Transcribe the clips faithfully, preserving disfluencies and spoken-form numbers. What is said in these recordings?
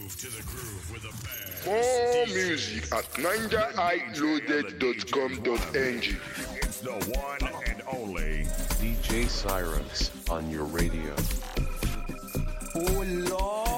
to the groove with a band. More music at ninja i loaded dot com dot n g. It's the one and only D J Cyrus on your radio. Oh Lord.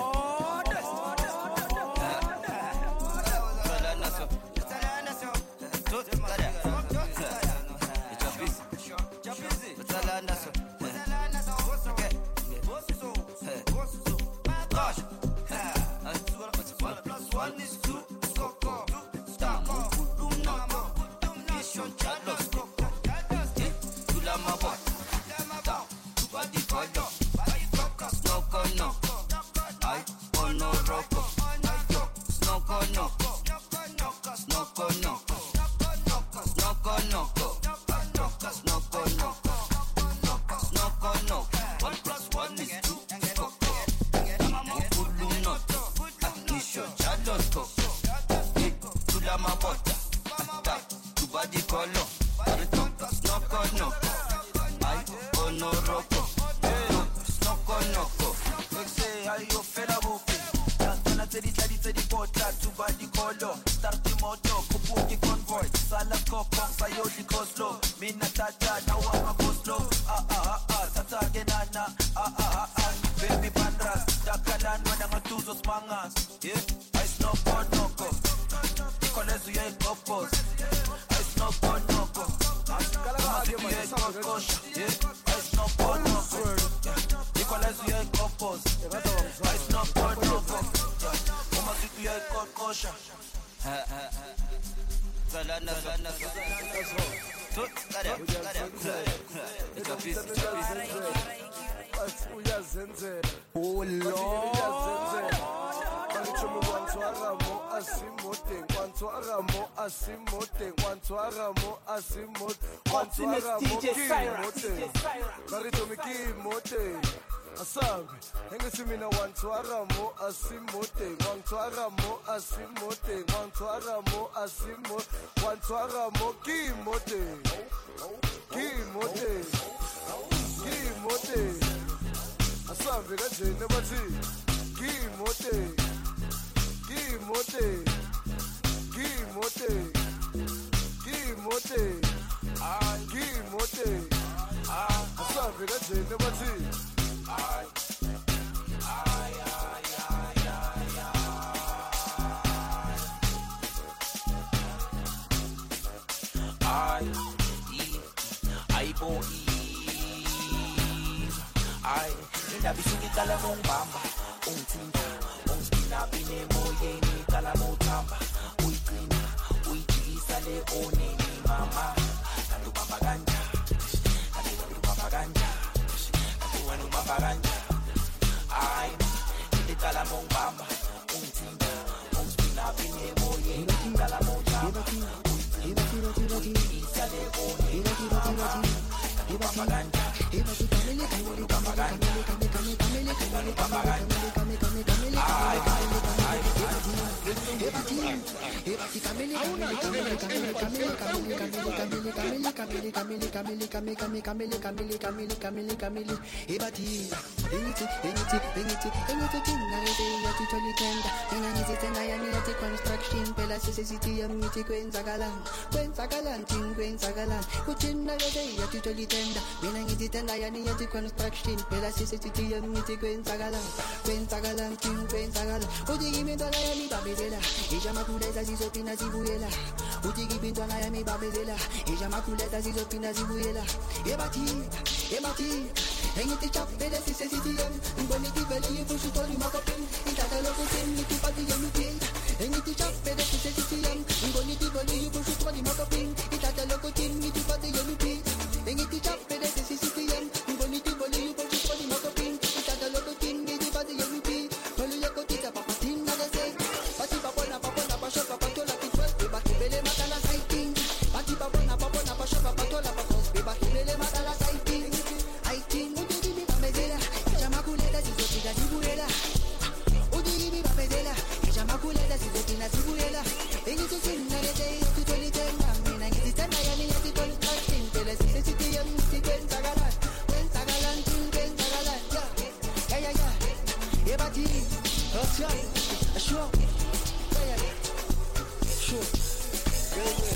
Oh Lord. Optimist D J Cyrus. Asabe, engesimina wantwara mo asimote, wantwara mo asimote, wantwara mo asimo, wantwara mo kimote, kimote, kimote. Asabe kajene bathi, kimote, kimote, kimote, kimote, ah, kimote, ah. Asabe kajene bathi. I, I, I, I, I, I, boy, I, inda bisuni kala mong bamba, ung tinda, ung spina pine moye ni kala mo tamba, uy klina, uy chisa le one ni mama, natu papaganja, natu papaganja. When uma baranja, ay, hindi kala mong bamba, un tinda, un spina pine moye, hindi kala mong tama, uy, isa le one, mama, kanu papaganja, kanu papaganja, kanu papaganja, ay, ay, ay, Ebati, eniti, eniti, eniti, eniti, tingarete ya titolitenda, enganiti tenda ya niyati construction, pela sisiti ya miti kwenza galan, kwenza galan, ting kwenza galan, kuchina yote ya titolitenda, enganiti tenda ya niyati construction, pela sisiti ya miti kwenza galan, kwenza galan, ting kwenza galan, ujigi mentala ya mi babedela, ija makuleta zizopina zibuyela, ujigi mentala ya mi babedela, ija makuleta zizopina zibuyela, ebati, ebati. Engiti chappe de sise sitiem, boniti veli fu su tori makopin, itata loko tin ni tipati yemiti. Engiti chappe de sise sitiem, boniti veli fu su tori makopin, itata loko tin ni tipati yemiti. Engiti chappe de sise sitiem, boniti veli fu su tori makopin, itata loko tin ni tipati yemiti. Pelu yako tita papatin na dese, pati papona papona pasho papatola kitwel, beba kibele matala saiting. Pati papona papona pasho papatola papos, beba kibele matala saiting. Aiting. Zibuela, Udi bi babedela, ijama kuleda zibopina zibuela. Engiti sinna lete tu tolitenda, mina ngiti tanda ya ni yati construction, pele sise siti ya miti kwenza galan, kwenza galan, kwenza galan, ya, ya ya ya, ebati, hotshot, Sure. Yeah, yeah. Sure. Real good.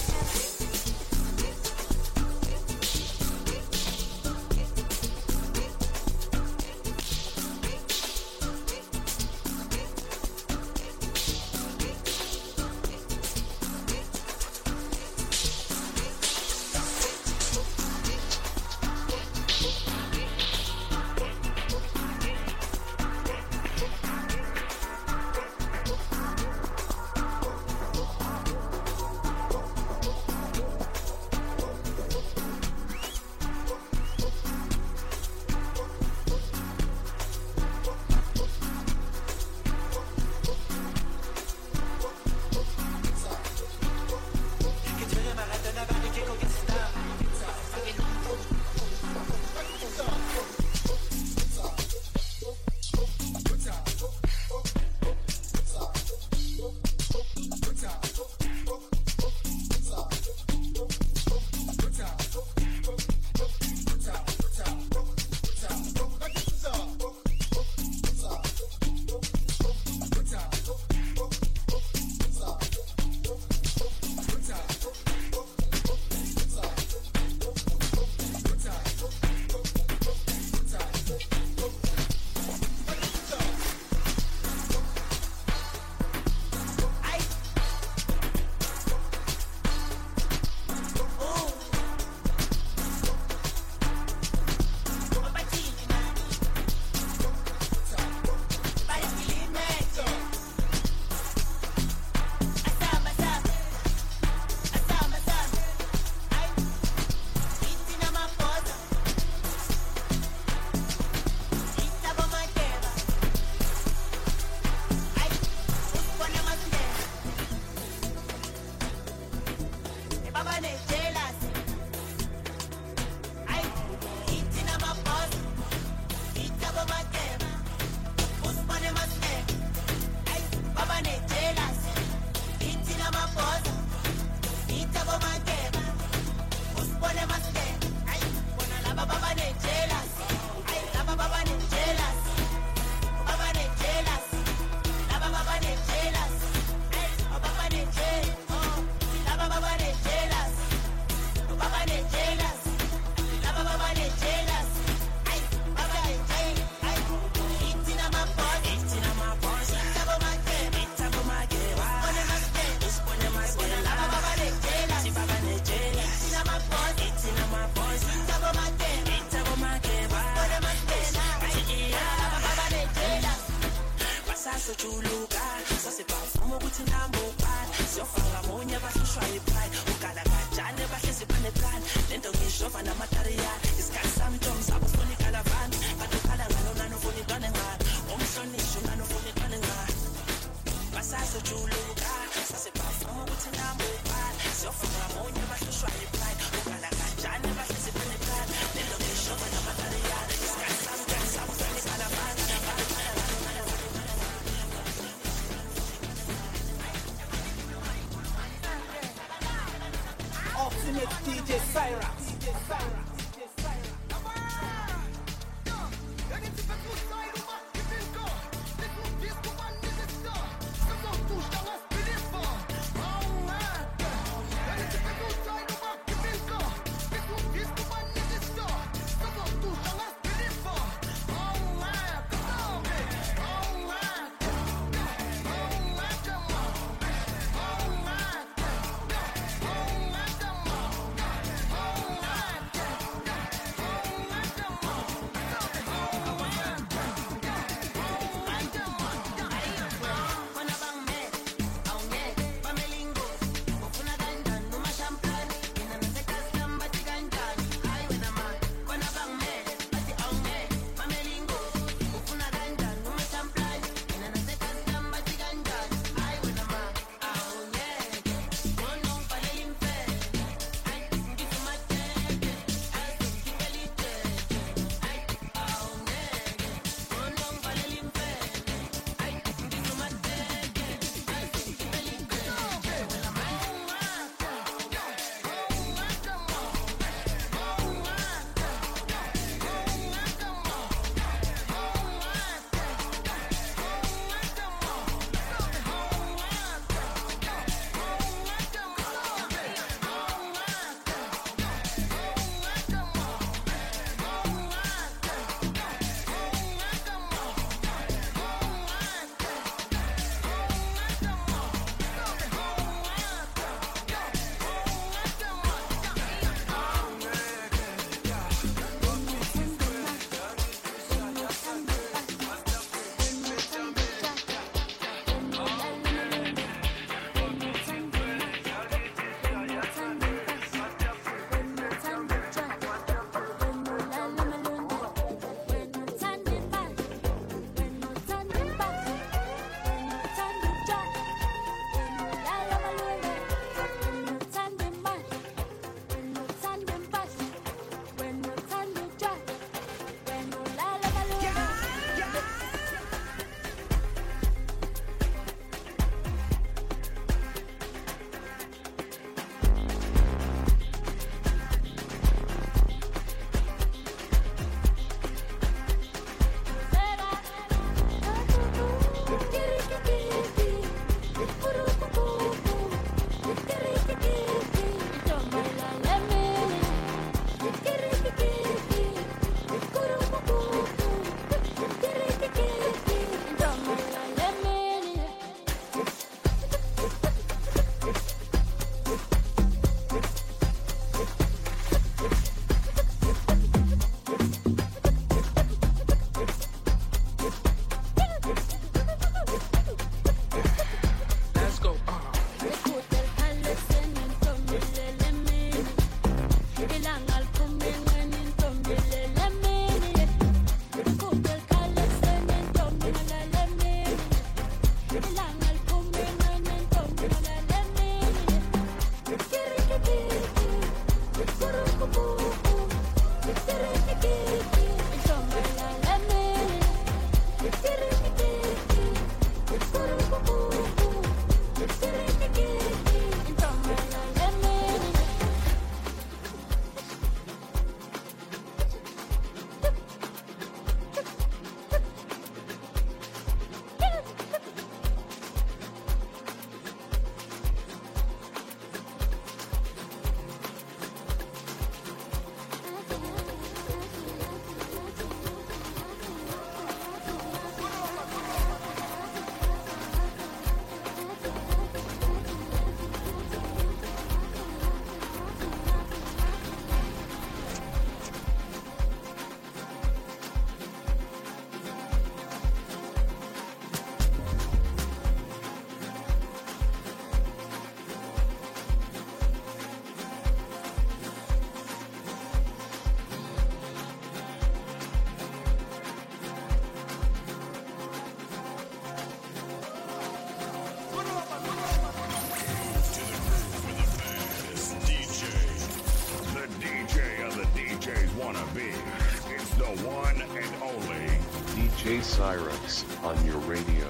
J Cyrus on your radio.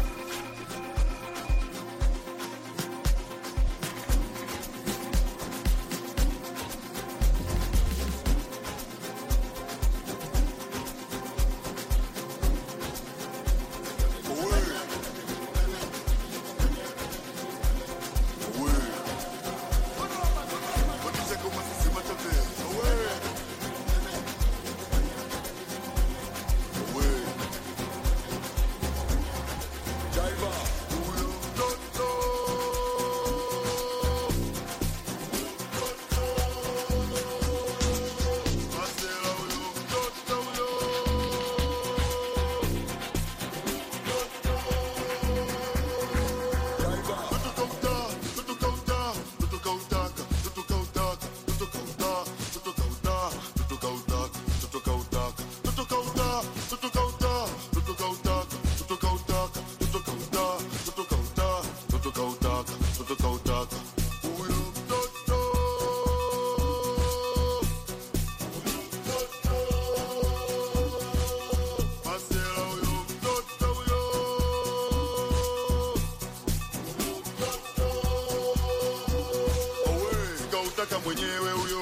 Mwenyewe huyo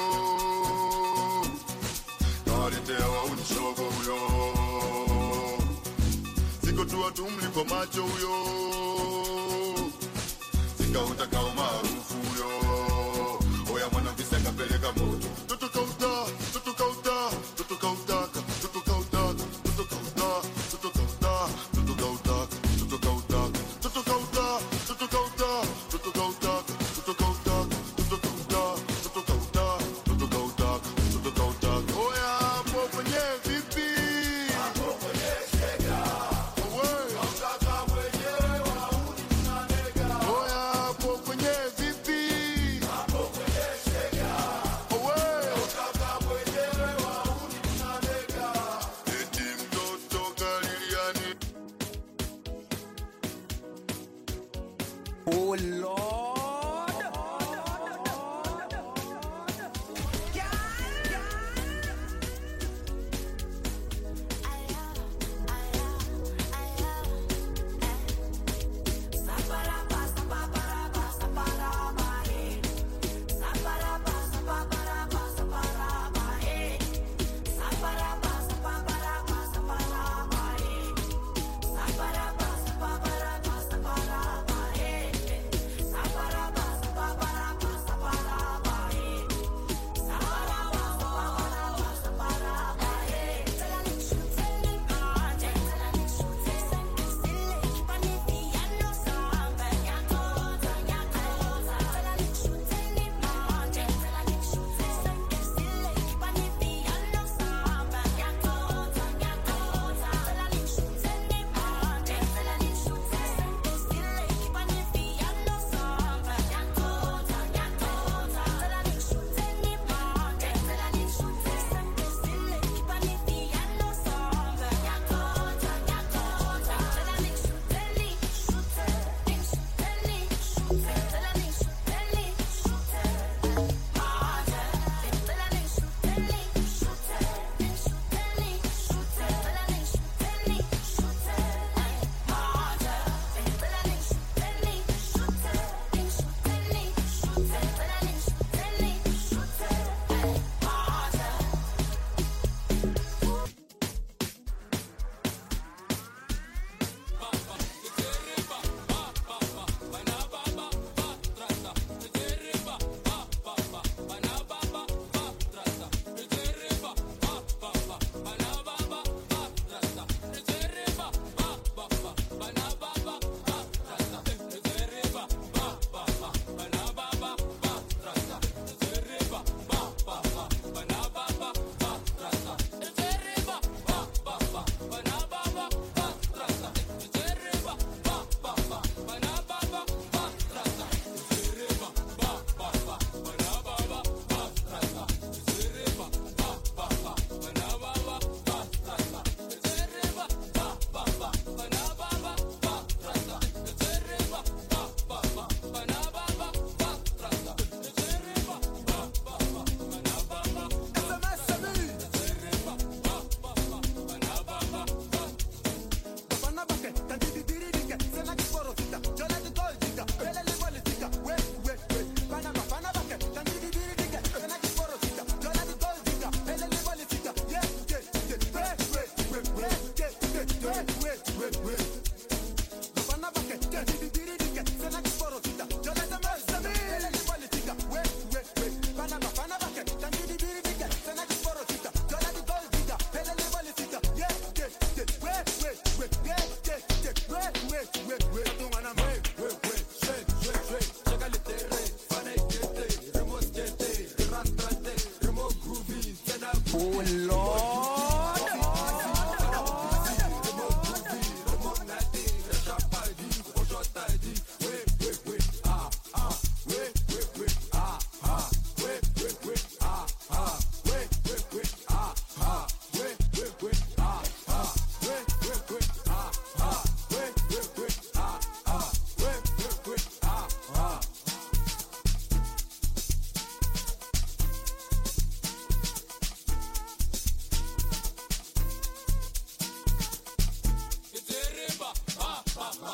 nawaletea unishogo huyo, siko tu watu mliko macho huyo, sikautaka umaarufu huyo, oya mwana visanga peleka moto, tutu kauta, tutu kauta, tutu kautaka, tutu kautaka, tutu kauta, tutu kauta, tutu kautaka, tutu kautaka, tutu kauta, tutu kauta, tutu kautaka, tutu kautaka, tutu kauta. Oh Lord.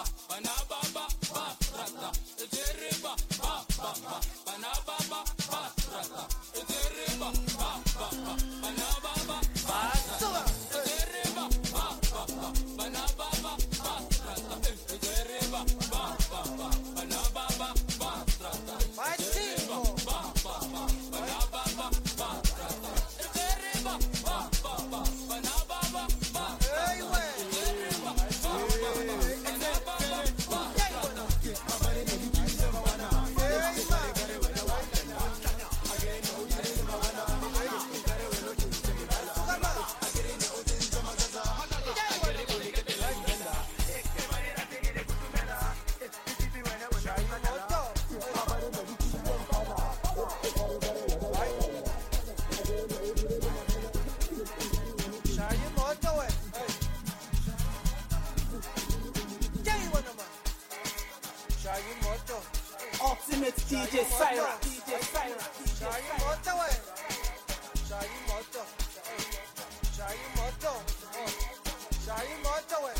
Ultimate D J Syra. D J Syra. Shayi moto we. Shayi moto. Shayi moto. Shayi moto we.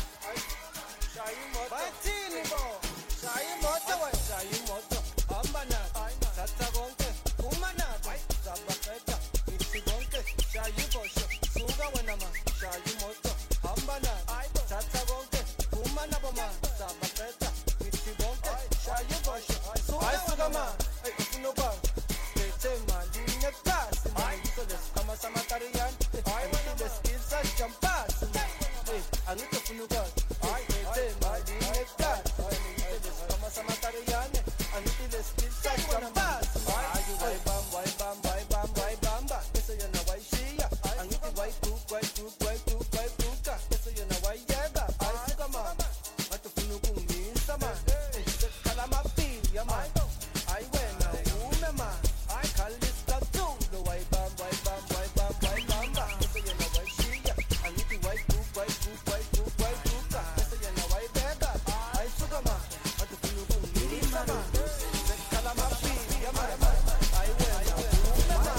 Shayi moto. Batini bo. Shayi moto we. Shayi moto. Ambana. Tata gonke. Kumana. Zabaketa. Iti gonke. Shayi bosho. Suga wenama. Shayi moto. Ambana. Tata gonke. Kumana boma. Zabaketa. Iti gonke. Shayi bosho. Ay sugama. Ay ufunoba. Tema linha classe, ai todas como essa matarian, ai todas skills jampas, ai a luta funuga, ai tema linha classe, ai todas como essa matarian, a luta skills jampas, ai vai bam vai bam vai bam vai bamba, essa eu não vai chia, a luta vai tu vai tu vai tu vai tuca, essa eu não vai yega, ai sugama, ai tu funugu misa ma, kala mapi ya ma, ai wena ume ma. I call this tattoo. The white bam, white bam, white bam, white bamba. Essa you know white shia. I need the white group, white group, white group, white group. Essa you know white bega. I sugama. I do feel good. Miri sama. The kalama fi. Yama. I wear. I wear. Mama.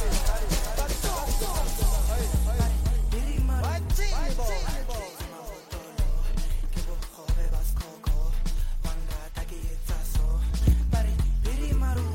Tattoo. Hey, hey. Miri ma. White chini bo. Kebo khove bas koko. Wanda taki etsaso. Bari miri maru.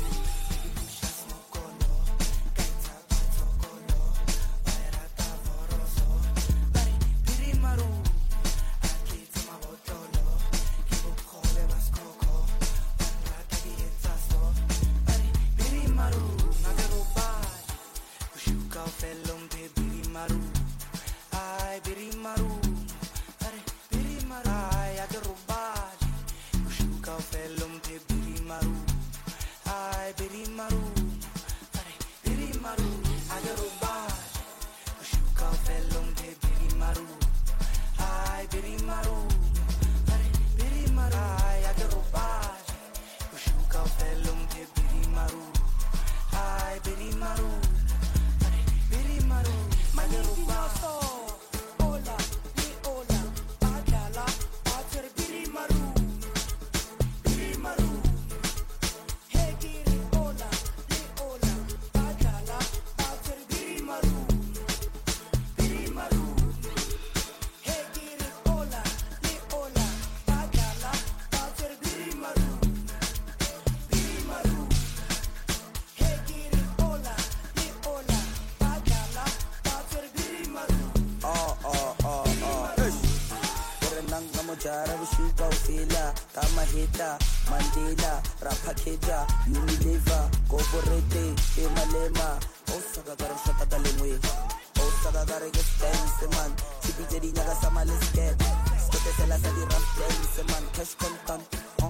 Hita, Mandela, Rapakeja, Unilever, Goborete, Emalema, Osaka Garashaka Galingwe, Osaka Garagas dance, man, Chipi Nagasama Lisket, Scotella Sadi Rap dance, man, Cash Contant,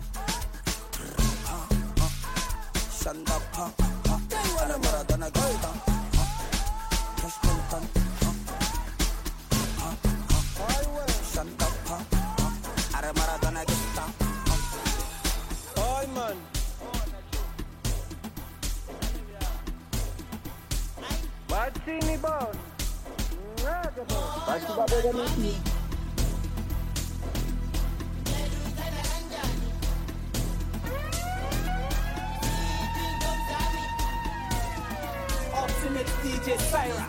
Shanda Pa, Maradona Gata, Cash Contant, Shanda Pa, Maradona Gata. Man. Batini bon. Nada bon. Bati ba bega miti. Ultimate D J Syra.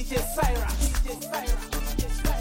D J Syra, D J Syra, D J Syra.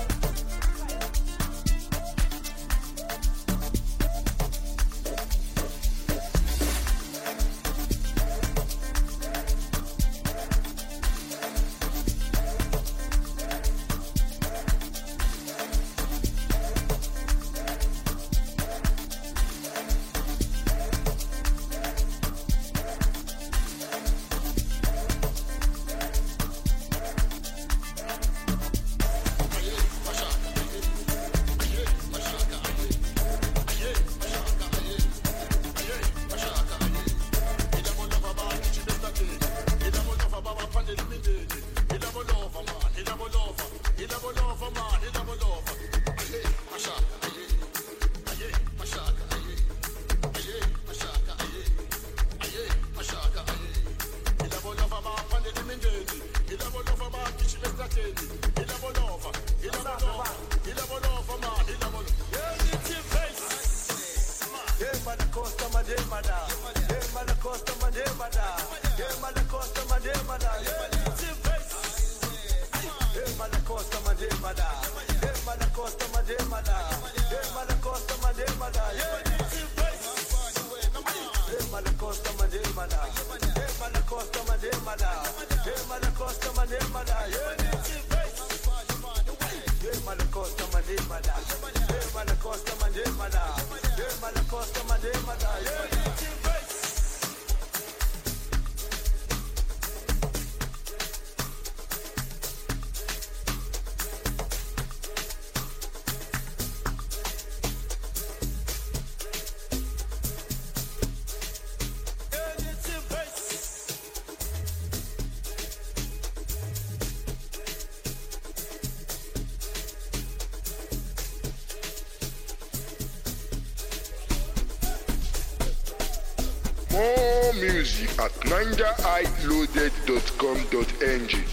More music at ninja i loaded dot com dot n g.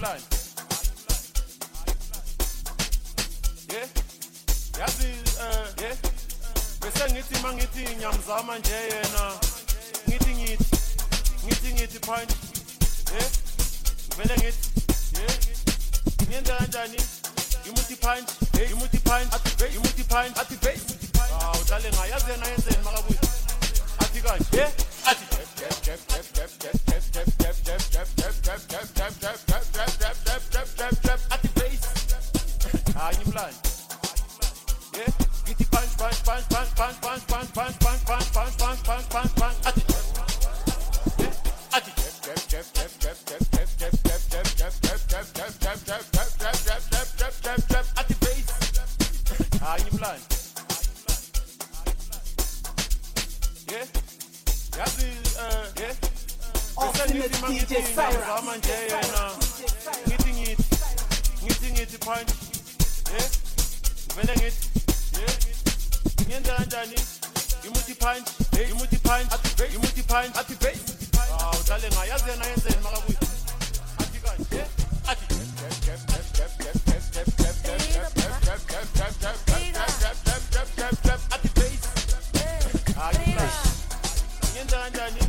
mlando yeah yazi eh yeah bese ngithi mangithi ngiyamzama nje yena ngithi ngithi ngithi ngithi punch yeah vele ngithi yeah ngiyenza kanjani imuthi punch imuthi punch imuthi punch athi base ah udlale ngayazi yena yenzeni makabuyi athi kanje yeah athi athi base ah ngimlanda yeah ngithi punch punch punch punch punch punch punch punch punch punch punch punch punch punch punch athi yeah athi athi base ah ngimlanda yeah yazi eh yeah Ultimate D J Cyrus. manje yena ngithi ngithi ngithi ngithi punch yeah vele ngithi yeah ngiyenza kanjani imuthi punch imuthi punch imuthi punch athi base ah udlale ngayazi yena yenzeni makabuyi athi kanje yeah athi athi base ah ngiyenza kanjani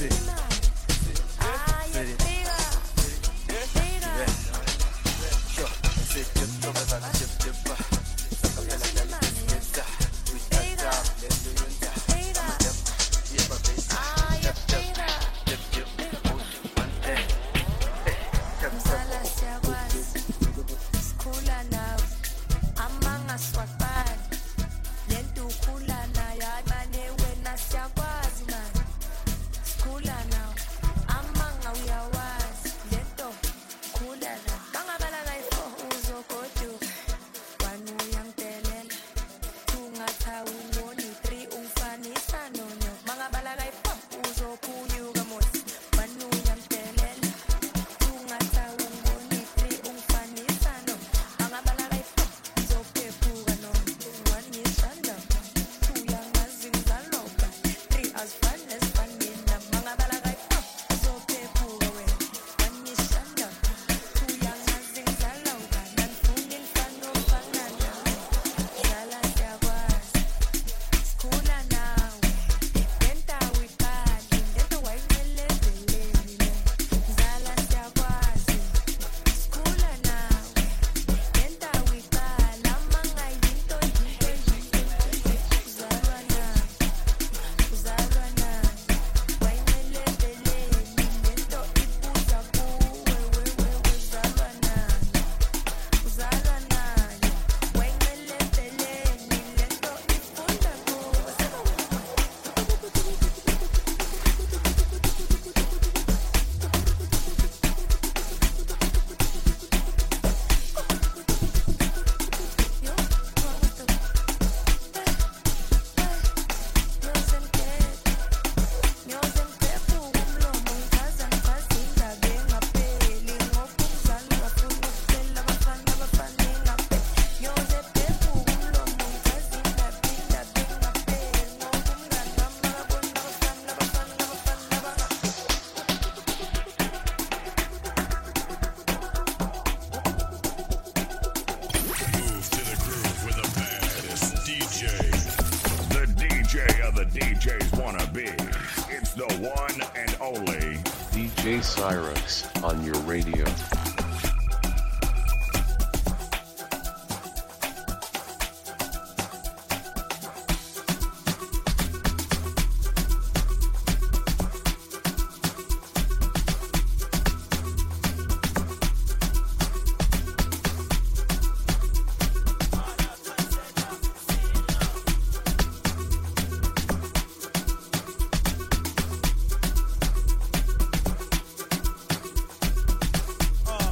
D J Cyrus on your radio. uh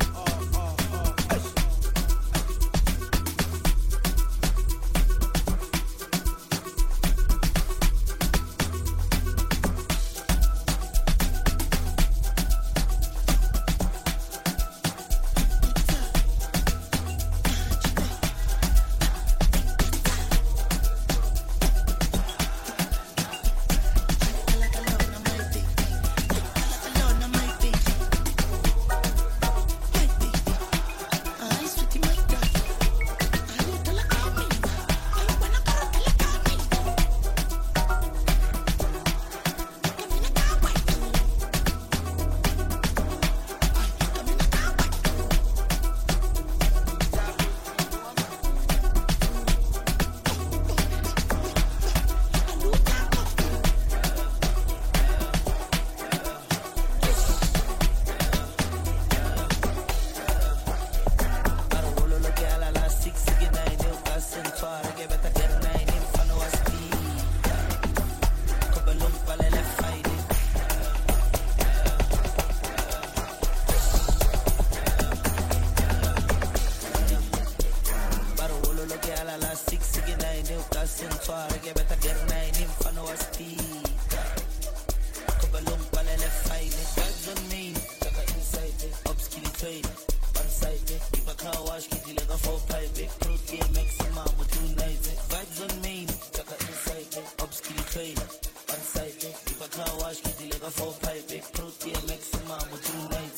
trade. On site, if a car wash, kitty like a four pipe, fruit game maximum with two nights. Vibes on main, check out inside, upskill trade. On site, if a car wash, kitty like a four pipe, fruit game maximum with two nights.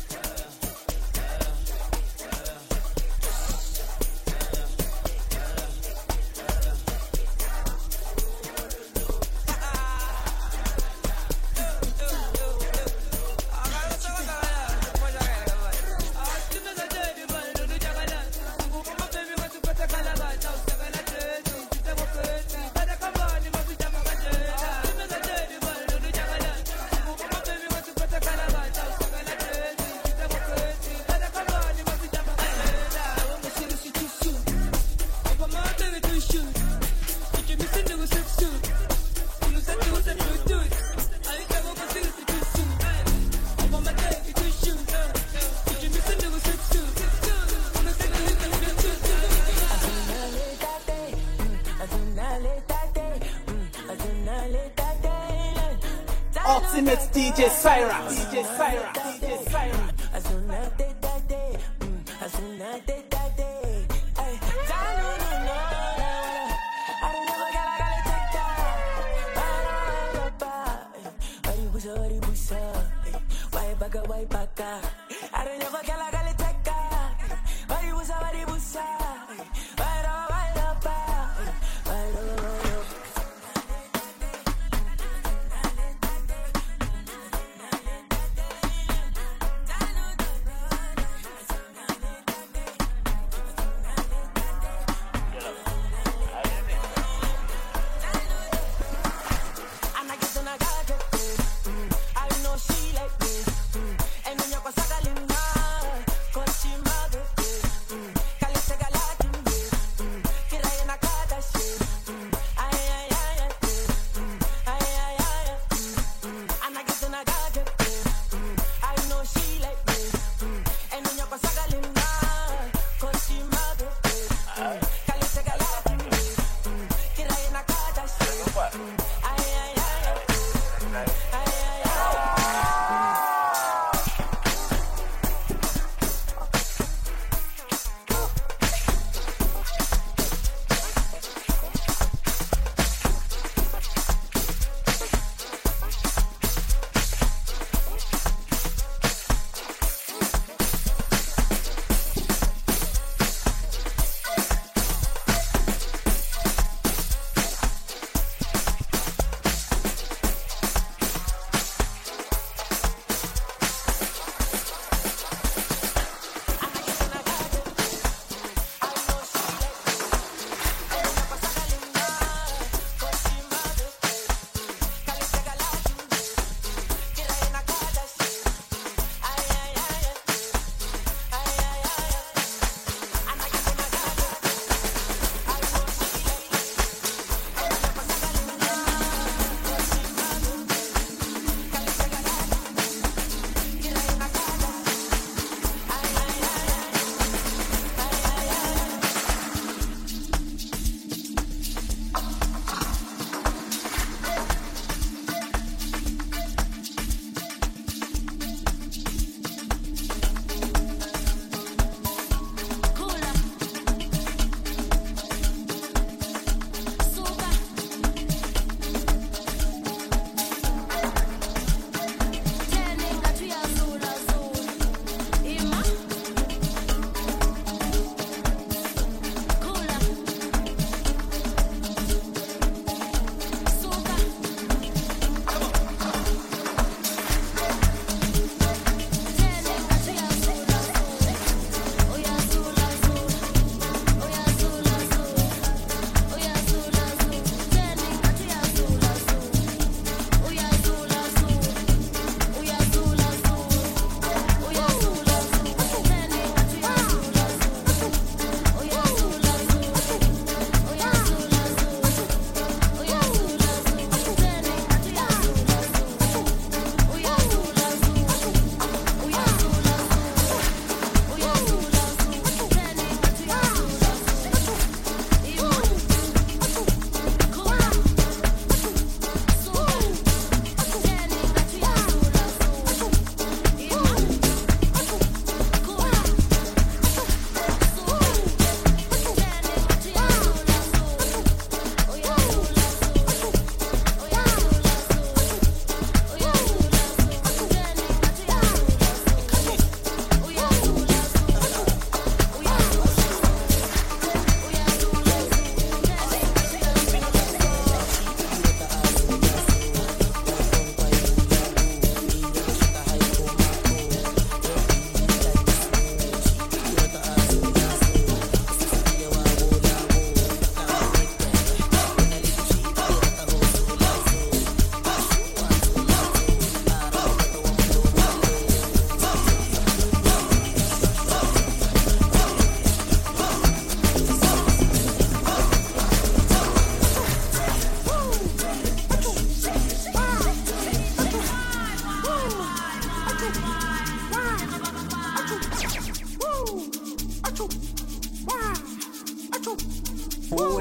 Ultimate D J Cyrax, D J Cyrax, D J Cyrax. Call it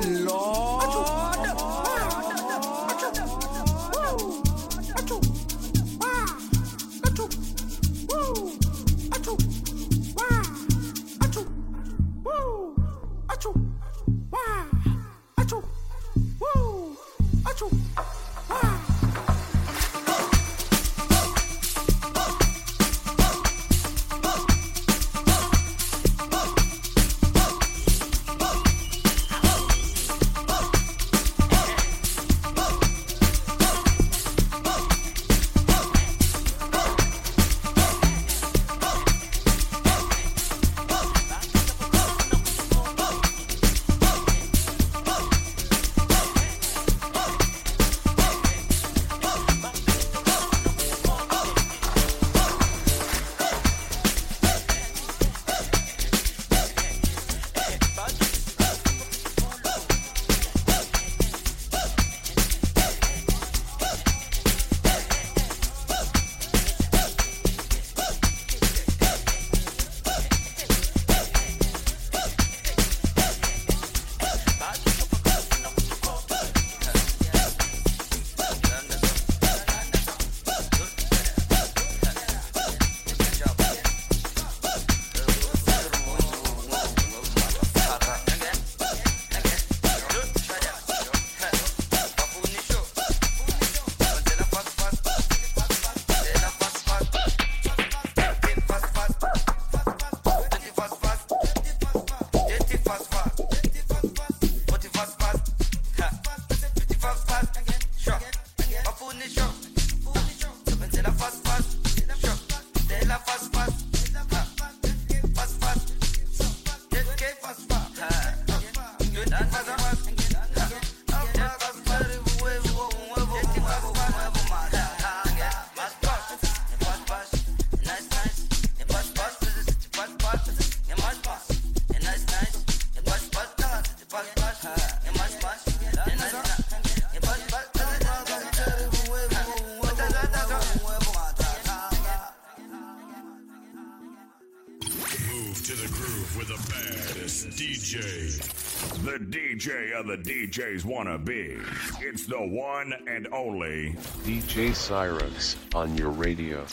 The D J of the D Js wanna be. It's the one and only D J Cyrus on your radio.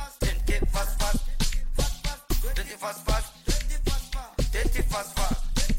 Fast, fast,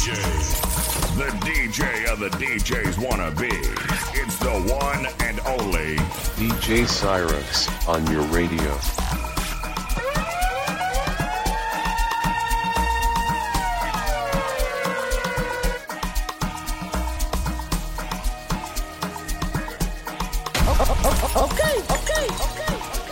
J. The D J of the D Js wanna be. It's the one and only D J Cyrus on your radio. Okay, okay, okay.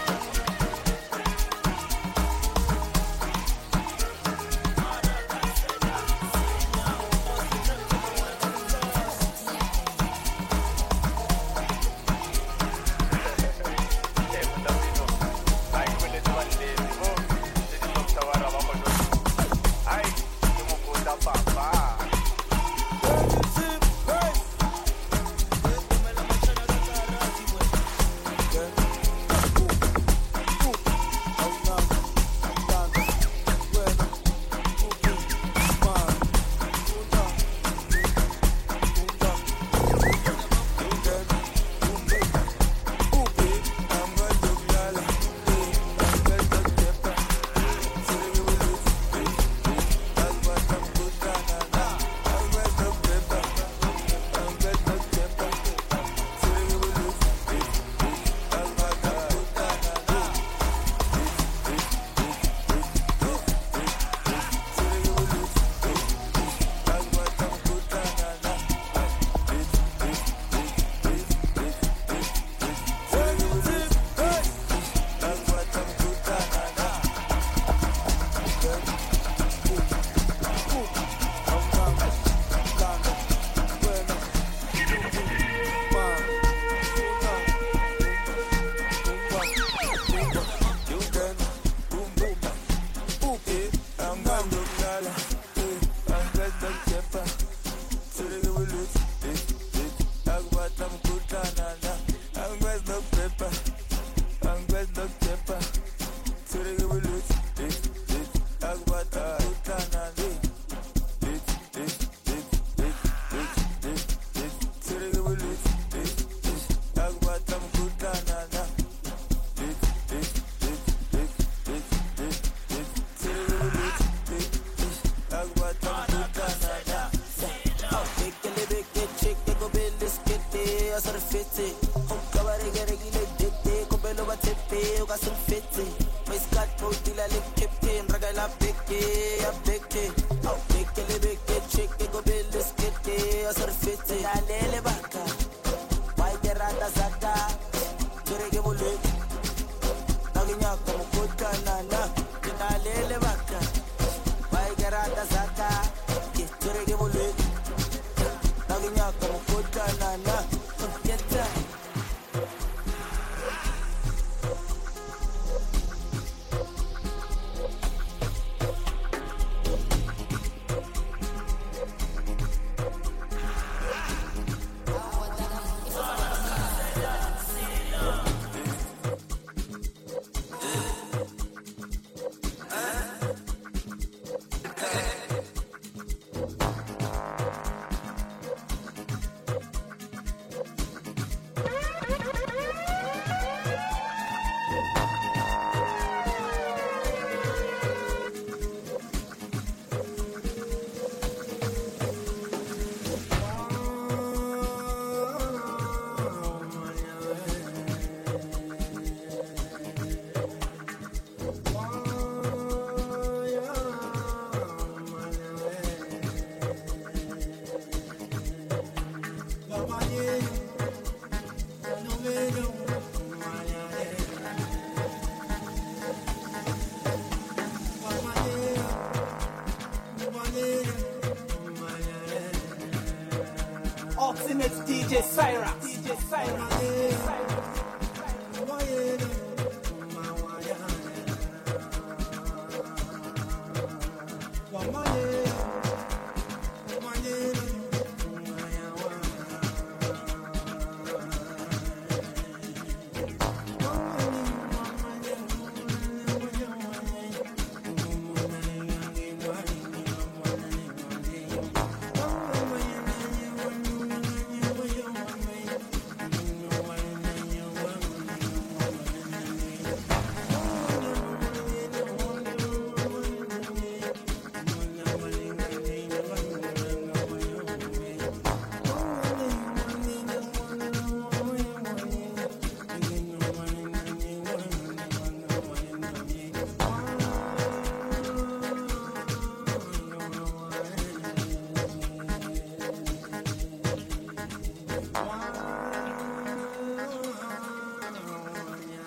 Ultimate D J Cyrus. D J Cyrus.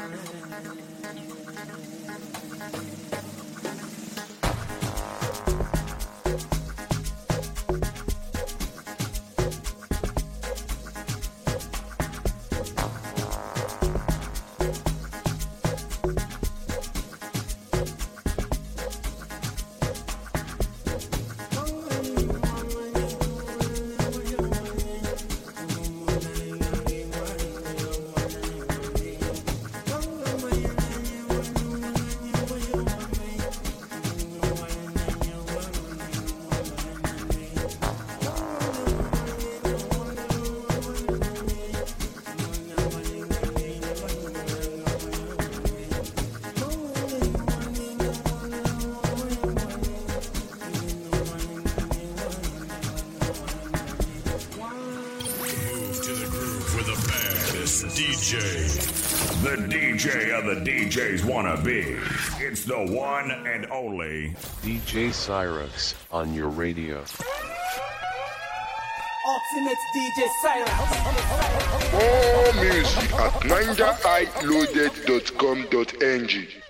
D J. The D J of the D Js wanna be. It's the one and only D J Cyrus on your radio. Ultimate D J Cyrus. More music at ninja i loaded dot com dot n g.